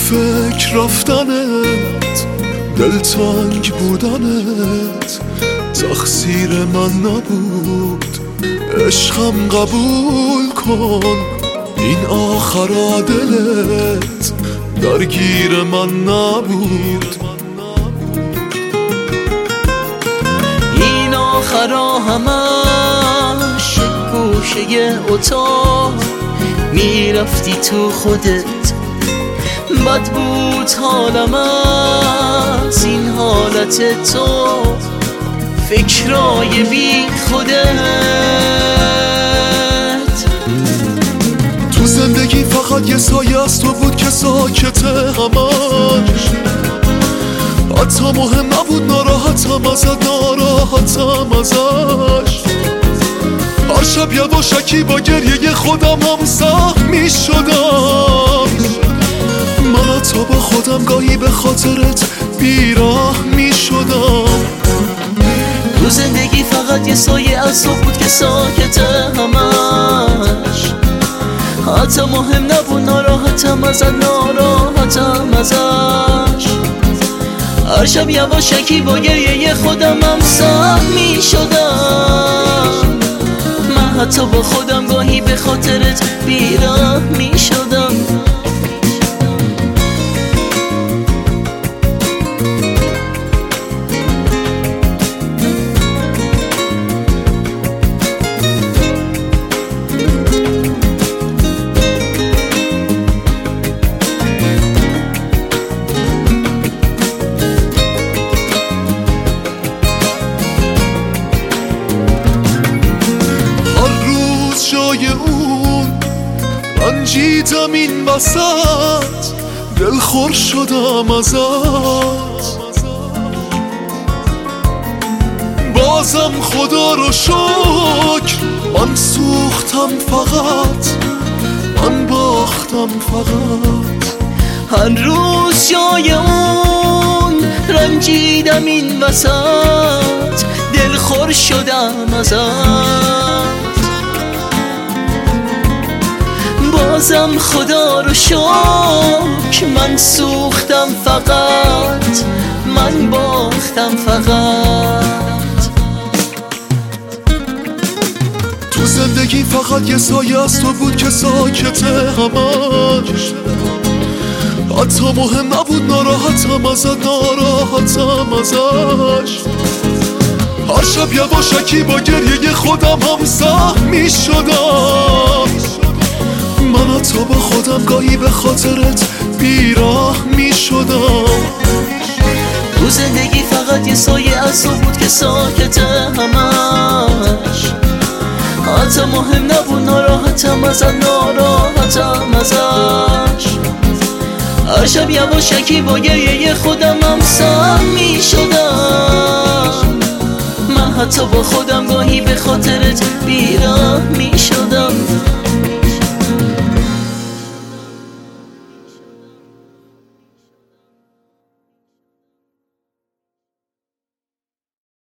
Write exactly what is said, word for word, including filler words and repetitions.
فکر رفتنت، دلتنگ بودنت تقصیر من نبود. عشقم قبول کن، این آخر دلت درگیر من نبود. این آخرا همش گوشه اتاق میرفتی تو خودت، بد بود حالم از این حالت تو، فکرای بی خودت. تو زندگی فقط یه سایه از تو بود که ساکته همش، حتی مهم نبود ناراحتم ازت، ناراحتم ازش. هر شب یواشکی با گریه خودم هم سهم می شدم. من حتی با خودم گاهی به خاطرت بیراه می شدم. تو زندگی فقط یه سایه از تو بود که ساکته همش، حتی مهم نبود ناراحتم ازت، ناراحتم ازش. هر شب یواشکی با گریه خودم هم سهم می شدم. من حتی با خودم گاهی به خاطرت بیراه می شدم. جای اون رنجیدم این وسط، دلخور شدم ازت. بازم خدا رو شکر من سوختم فقط، من باختم فقط. هر روز جای اون رنجیدم این وسط، دلخور شدم ازت. بازم خدا رو شکر من سوختم فقط، من باختم فقط. تو زندگی فقط یه سایه از تو بود که ساکته همش، حتی مهم نبود ناراحتم ازت، ناراحتم ازش. هر شب یواشکی با گریه خودم هم سهم می شدم. من حتی با خودم گاهی به خاطرت بیراه می شدم. تو زندگی فقط یه سایه از تو بود که ساکته همش، حتی مهم نبود ناراحتم ازت، ناراحتم ازش. هر شب یواشکی با گریه خودم هم سهم می شدم. من حتی با خودم گاهی به خاطرت بیراه می شدم.